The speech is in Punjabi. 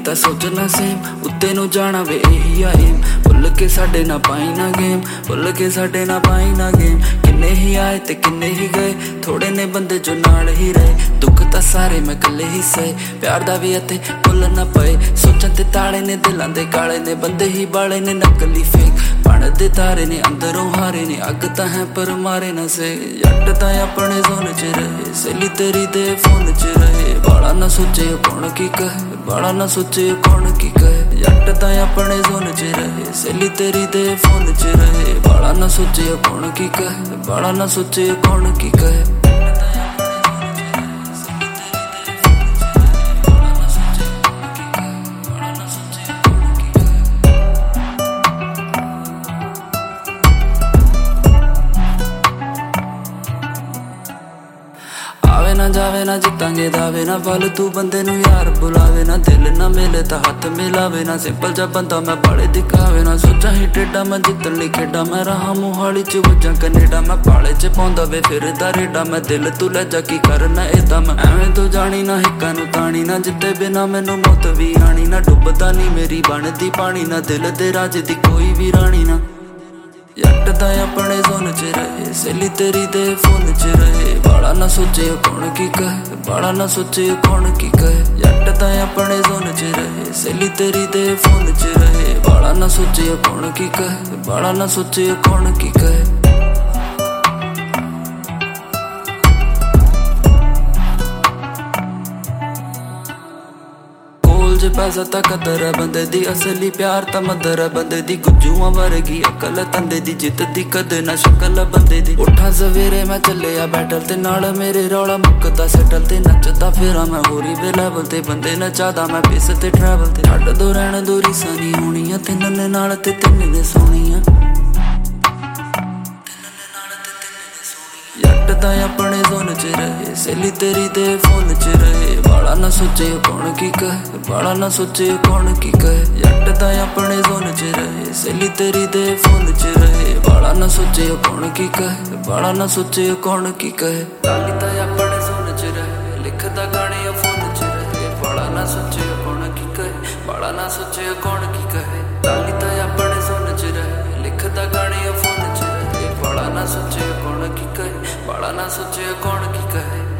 ਤਾਂ ਸੋਚਣਾ ਸੇਮ ਉੱਤੇ ਨੂੰ ਜਾਣਾ ਵੇ ਇਹੀ ਆ ਏਮ ਭੁੱਲ ਕੇ ਸਾਡੇ ਨਾ ਪਾਈ ਨਾ ਗੇਮ ਭੁੱਲ ਕੇ ਸਾਡੇ ਨਾ ਪਾਈ ਨਾ ਗੇਮ ਕਿੰਨੇ ਹੀ ਆਏ ਤੇ ਕਿੰਨੇ ਹੀ ਗਏ ਥੋੜੇ ਨੇ ਬੰਦੇ ਜੋ ਨਾਲ ਹੀ ਰਹੇ ਦੁੱਖ ਤਾਂ ਸਾਰੇ ਮੈਂ ਇਕੱਲੇ ਹੀ ਸਹੇ ਪਿਆਰ ਦਾ ਵੀ ਅਤੇ ਭੁੱਲ ਨਾ ਪਏ ਸੋਚਾਂ ਤੇ ਤਾਲੇ ਨੇ ਦਿਲਾਂ ਦੇ ਕਾਲੇ ਨੇ ਬੰਦੇ ਹੀ ਬਾਲੇ ਨੇ ਨਕਲੀ ਫੇਕ ਬਣਦੇ ਤਾਰੇ ਨੇ ਅੰਦਰੋਂ ਹਾਰੇ ਨੇ ਅੱਗ ਤਾਂ ਹੈ ਪਰ ਮਾਰੇ ਨਾ ਸੇ ਜੱਟ ਤਾਂ ਆਪਣੇ ਜ਼ੋਨ 'ਚ ਰਹੇ ਸਹੇਲੀ ਤੇਰੀ ਦੇ ਫੋਨ 'ਚ ਰਹੇ ਬਾਲਾ ਨਾ ਸੋਚੇ ਕੌਣ ਕੀ ਕਹੇ ਬਾਲਾ ਨਾ ਸੋਚੇ ਕੌਣ ਕੀ ਕਹੇ ਜੱਟ ਤਾਂ ਆਪਣੇ ਜ਼ੋਨ 'ਚ ਰਹੇ ਸਹੇਲੀ ਤੇਰੀ ਦੇ ਫੋਨ 'ਚ ਰਹੇ ਬਾਲਾ ਨਾ ਸੋਚੇ ਕੌਣ ਕੀ ਕਹੇ ਬਾਲਾ ਨਾ ਸੋਚੇ ਕੌਣ ਕੀ ਕਹੇ ਆਵੇ ਨਾ ਜਾਵੇ ਨਾ ਜਿੱਤਾਂਗੇ ਦਾਵੇ ਨਾ ਫਾਲਤੂ ਬੰਦੇ ਨੂੰ ਯਾਰ ਬੁਲਾਵੇ ਨਾ ਦਿਲ ਨਾ ਮਿਲੇ ਤਾਂ ਹੱਥ ਮਿਲਾਵੇ ਨਾ ਸਿੰਪਲ ਜਿਹਾ ਬੰਦਾ ਮੈਂ ਬਾਲੇ ਦਿਖਾਵੇ ਨਾ ਸੋਚਾਂ ਹੀ ਟੇਡਾ ਮੈਂ ਜਿੱਤਣ ਲਈ ਖੇਡਾਂ ਮੈਂ ਰਹਾ ਮੋਹਾਲੀ 'ਚ ਵੱਜਾਂ ਕੈਨੇਡਾ ਮੈਂ ਪਾਲੇ 'ਚ ਪਾਉਂਦਾ ਵੇ ਫਿਰਦਾ ਰੇਡਾ ਮੈਂ ਦਿਲ ਤੂੰ ਲੈ ਜਾ ਕੀ ਕਰਨਾ ਏਦਾਂ ਮੈਂ ਐਵੇਂ ਤੂੰ ਜਾਣੀ ਨਾ ਹਿੱਕਾਂ ਨੂੰ ਤਾਣੀ ਨਾ ਜਿੱਤੇ ਬਿਨਾ ਮੈਨੂੰ ਮੌਤ ਵੀ ਆਣੀ ਨਾ ਡੁੱਬਦਾ ਨਹੀਂ ਮੇਰੀ ਬਣਦੀ ਪਾਣੀ ਨਾ ਦਿਲ ਦੇ ਰਾਜ ਦੀ ਕੋਈ ਵੀ ਰਾਣੀ ਨਾ ਜੱਟ ਤਾਂ ਆਪਣੇ ਜ਼ੋਨ 'ਚ ਰਹੇ ਸਹੇਲੀ ਤੇਰੀ ਦੇ ਫੋਨ 'ਚ ਰਹੇ ਬਾਲਾ ਨਾ ਸੋਚੇ ਕੌਣ ਕੀ ਕਹੇ ਬਾਲਾ ਨਾ ਸੋਚੇ ਕੌਣ ਕੀ ਕਹੇ ਜੱਟ ਤਾਂ ਆਪਣੇ ਜ਼ੋਨ 'ਚ ਰਹੇ ਸਹੇਲੀ ਤੇਰੀ ਦੇ ਫੋਨ 'ਚ ਰਹੇ ਬਾਲਾ ਨਾ ਸੋਚੇ ਕੌਣ ਕੀ ਕਹੇ ਬਾਲਾ ਨਾ ਸੋਚੇ ਕੌਣ ਕੀ ਕਹੇ ਜੇ ਪੈਸਾ ਤਾਂ ਕਦਰ ਹੈ ਬੰਦੇ ਦੀ ਅਸਲੀ ਪਿਆਰ ਤਾਂ ਮਦਰ ਹੈ ਬੰਦੇ ਦੀ ਗੁੱਜੂਆਂ ਵਰਗੀ ਅਕਲ ਤੰਦੇ ਦੀ ਜਿੱਤ ਦੀ ਕਦੇ ਨਾ ਸ਼ਕਲ ਬੰਦੇ ਦੀ ਉੱਠਾਂ ਸਵੇਰੇ ਮੈਂ ਚੱਲਿਆ ਬੈਟਲ ਤੇ ਨਾਲ ਮੇਰੇ ਰੌਲਾ ਮੁੱਕਦਾ ਸੈਟਲ ਤੇ ਨੱਚਦਾ ਫੇਰਾਂ ਮੈਂ ਹੋਰੀ ਵੇ ਲੈਵਲ ਤੇ ਬੰਦੇ ਨਚਾਦਾ ਮੈਂ ਪੇਸ ਤੇ ਟਰੈਵਲ ਤੇ ਛੱਡ ਦੋ ਰਹਿਣ ਦੂਰੀ ਸਾਨੀ ਹੋਣੀਆਂ ਤਿੰਨ ਨੇ ਨਾਲ ਤੇ ਤਿੰਨ ਨੇ ਸੋਹਣੀਆਂ ਜੱਟ ਤਾਂ ਆਪਣੇ ਜ਼ੋਨ 'ਚ ਰਹੇ ਸਹੇਲੀ ਤੇਰੀ ਦੇ ਫੋਨ 'ਚ ਰਹੇ ਬਾਲਾ ਨਾ ਸੋਚੇ ਕੌਣ ਕੀ ਕਹੇ ਬਾਲਾ ਨਾ ਸੋਚੇ ਕੌਣ ਕੀ ਕਹੇ ਜੱਟ ਤਾਂ ਆਪਣੇ ਜ਼ੋਨ 'ਚ ਰਹੇ ਸਹੇਲੀ ਤੇਰੀ ਦੇ ਫੋਨ 'ਚ ਰਹੇ ਬਾਲਾ ਨਾ ਸੋਚੇ ਕੌਣ ਕੀ ਕਹੇ ਬਾਲਾ ਨਾ ਸੋਚੇ ਕੌਣ ਕੀ ਕਹੇ ਲਾਲੀ ਤਾਂ ਆਪਣੇ ਜ਼ੋਨ 'ਚ ਰਹੇ ਲਿਖਦਾ ਗਾਣੇ ਫੋਨ 'ਚ ਰਹੇ ਬਾਲਾ ਨਾ ਸੋਚੇ ਕੌਣ ਕੀ ਕਹੇ ਬਾਲਾ ਨਾ ਸੋਚੇ ਕੌਣ ਕੀ ਕਹੇ ਲਾਲੀ ਤਾਂ ਆਪਣੇ ਜ਼ੋਨ 'ਚ ਰਹੇ ਲਿਖਦਾ ਗਾਣੇ ਫੋਨ 'ਚ ਰਹੇ ਬਾਲਾ ਨਾ ਸੋਚੇ ਕੌਣ ਕੀ ਕਹੇ ਬਾਲਾ ਨਾ ਸੋਚੇ ਕੌਣ ਕੀ ਕਹੇ